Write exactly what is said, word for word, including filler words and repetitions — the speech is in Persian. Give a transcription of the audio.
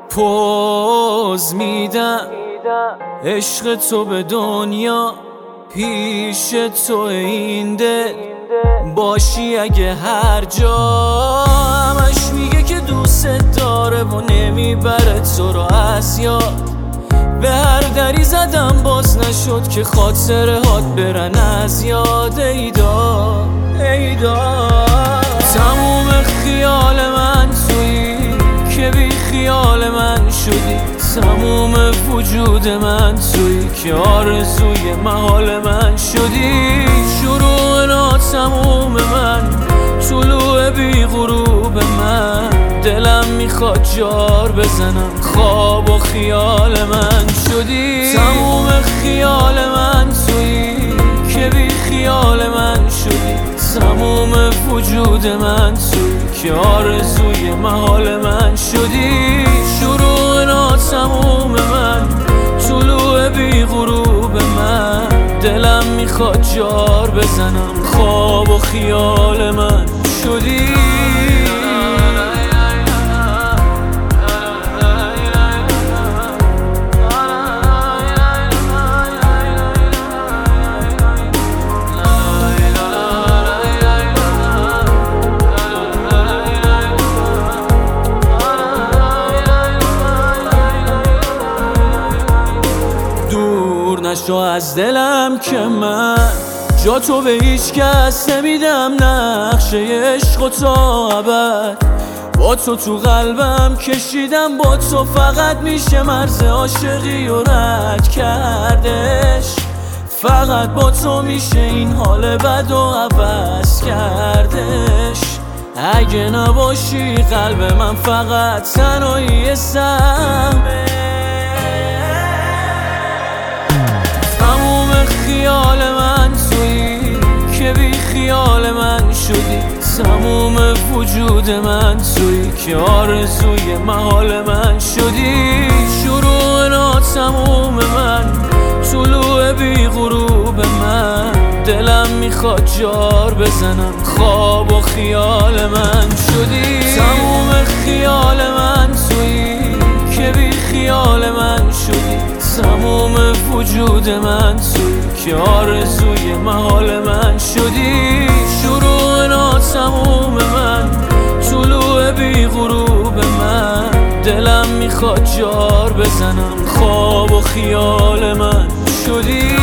پوز میدم عشق تو به دنیا، پیش تو این دل باشی اگه هر جا. همش میگه که دوست داره و نمیبره تو رو از یاد. به هر دری زدم باز نشد که خاطره هات برن از یاد. ایدا ایدا تموم خیال من تویی که بی خیال من شدی. تموم وجود من تویی که آرزوی محال من شدی. شروع ناتموم من، طلوع بی غروب من. دلم میخواد جار بزنم، خواب و خیال من شدی. تموم خیال من تویی که بی خیال من شدی. تموم وجود من تویی که آرزوی محال من شدی. شروع ناتموم من، طلوع بی غروب من. دلم میخواد جار بزنم، خواب و خیال من شدی. نشو از دلم که من جا تو به هیچ کس نمیدم. نقشه عشق و تا ابد با تو تو قلبم کشیدم. با تو فقط میشه مرز عاشقی و رد کردش. فقط با تو میشه این حال بد و عوض کردش. اگه نباشی قلب من فقط تنهایی سهمه. خیال من تویی که بی خیال من شدی. تموم وجود من تویی که آرزوی محال من شدی. شروع ناتموم من، طلوع بی غروب من. دلم میخواد جار بزنم، خواب و خیال من شدی. تموم خیال من تویی که بی خیال من شدی. تموم وجود من تویی که آرزوی محال من شدی. شروع ناتموم من، طلوع بی غروب من. دلم میخواد جار بزنم، خواب و خیال من شدی.